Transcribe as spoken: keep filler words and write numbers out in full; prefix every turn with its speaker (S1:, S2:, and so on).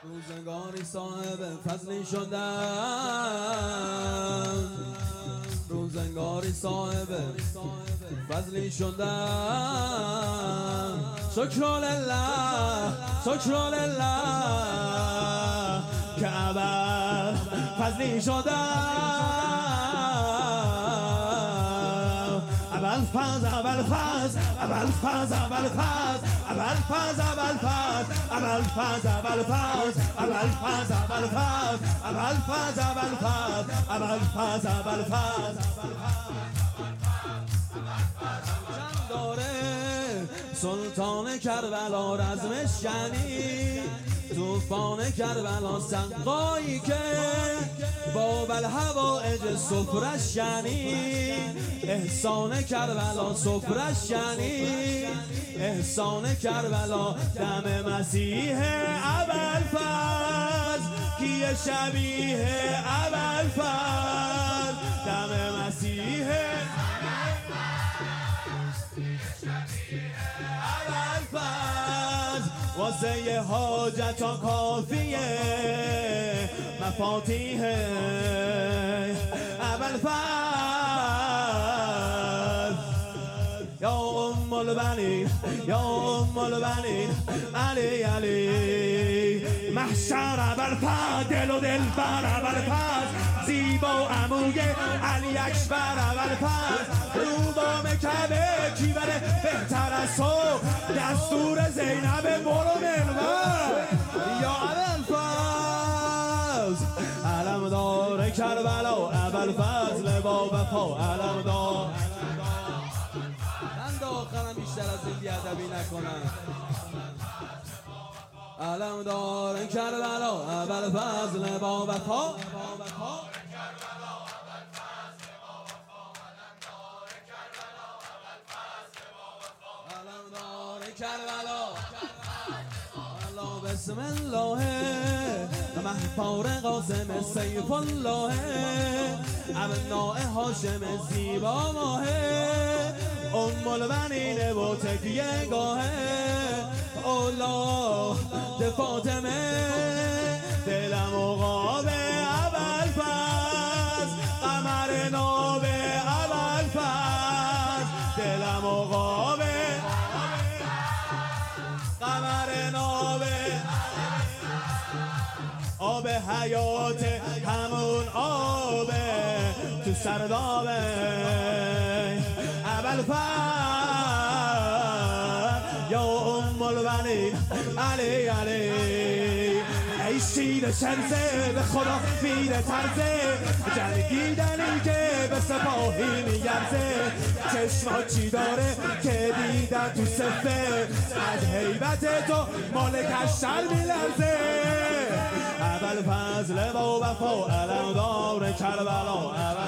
S1: روزگاری صاحب فضلی شدم، روزگاری صاحب فضلی شدم. شکر لله شکر لله که ابد فضلی شدم. اول فاز اول فاز اول فاز اول فاز اول فاز اول فاز اول فاز اول فاز اول فاز اول فاز اول فاز اول فاز اول فاز اول فاز داره سلطان کربلا رزمش شنید، توفان کربلا سقایی که باب الهوائج سفرش شنید، احسان کربلا سفرش شنید، احسان کربلا دم مسیح ابوالفضل کیه شبیه ابوالفضل دم مسیح واسه یه حاجت ها کافیه مفاتیح ابوالفضل. یا ام البنین یا ام البنین علی علی محشر ابوالفضل دل و دل بر ابوالفضل زیبا عموی علی اکبر ابوالفضل رو با مکبه کی بره بهتر از تو دستور زینب برو منور یا ابوالفضل علم دار کربلا ابوالفضل با وفا علم دار. من آخرم بیشتر از این بیادبی نکنم. علم دار کربلا ابوالفضل با وفا کربلا الله بسم الله مهپار قاسم سیف الله ابناء هاشم زیبا ماه ام البنین و تکیه گاه اولاد فاطمه دلم و قاب ابوالفضل قمر ناب ابوالفضل دلم و قاب قمر ناب آب حیات همون آب تو سردابه ابوالفضل یا ام البنین علی علی ای شیر شرزه به خدا میره ترزه جنگیدنی که به سپاهی میگرزه چشما چی داره که دیدن تو صفه از حیبت تو مالکش شر میلرزه ابوالفضل با وفا علم دار کربلا